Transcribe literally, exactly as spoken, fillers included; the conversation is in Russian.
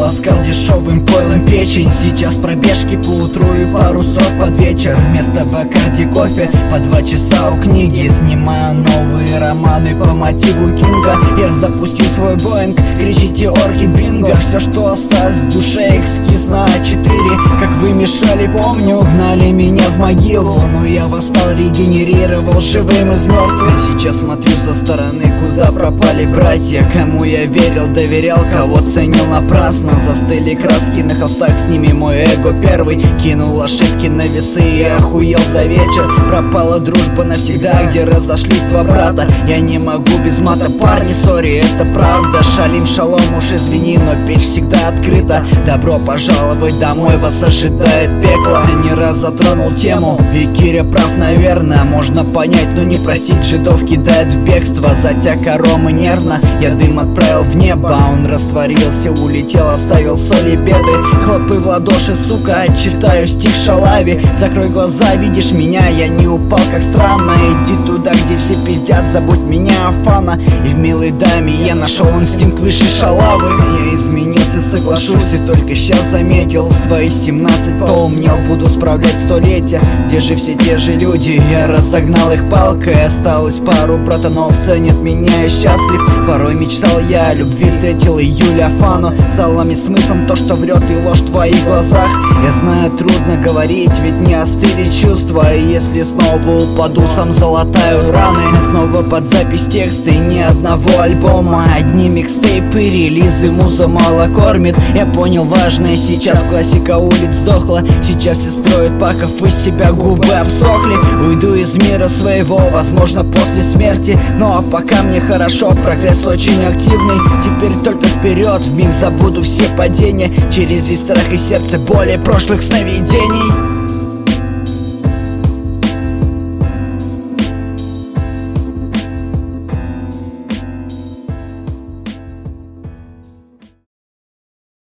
ласкал дешевым пойлом печень. Сейчас пробежки по утру и пару строк под вечер. Вместо Бакарди кофе по два часа у книги. Снимаю новые романы по мотиву Кинга. Я запустил свой Боинг, кричите орки бинго. Все, что осталось в душе, эскиз на а четыре. Как вы мешали, помню, гнали меня в могилу. Но я восстал, регенерировал живым из мертвых. Сейчас смотрю со стороны, куда пропали братья. Кому я верил, доверял, кого ценил напрасно. Застыли краски на холстах, с ними мой эго первый. Кинул ошибки на весы и охуел за вечер. Пропала дружба навсегда, где разошлись два брата. Я не могу без мата, парни, сори, это правда. Шалим шалом, уж извини, но печь всегда открыта. Добро пожаловать домой, вас ожидает пекло. Я не раз затронул тему, и Киря прав, наверное. Можно понять, но не простить, жидов кидает в бегство. Затяка Ромы нервно, я дым отправил в небо. Он растворился, улетел, оставил соли беды. Хлопы в ладоши, сука, читаю стих Шалави. Закрой глаза, видишь меня, я не упал, как странно. Иди туда, где все пиздят, забудь меня, Афана. И в милой даме я нашел инстинкт выше шалавы. Я изменился, соглашусь, и только сейчас заметил. В свои семнадцать поумнел, буду справлять столетия. Где же все те же люди? Я разогнал их палкой. Осталось пару братанов, ценят меня, я счастлив. Порой мечтал я о любви, встретил июля Афану. Залами смыслом то, что врет и ложь в твоих глазах. Я знаю, трудно говорить, ведь не остыли чувства. И если снова упаду, сам залатаю раны. Снова под запись текста и ни одного альбома. Одни микстейпы, релизы, муза мало кормит. Я понял важное сейчас, классика улиц сдохла. Сейчас все строят паков, из себя губы обсохли. Уйду из мира своего, возможно, после смерти. Ну а пока мне хорошо, прогресс очень активный. Теперь только вперед, вмиг забуду все падения. Через весь страх и сердце боли прошлых сновидений.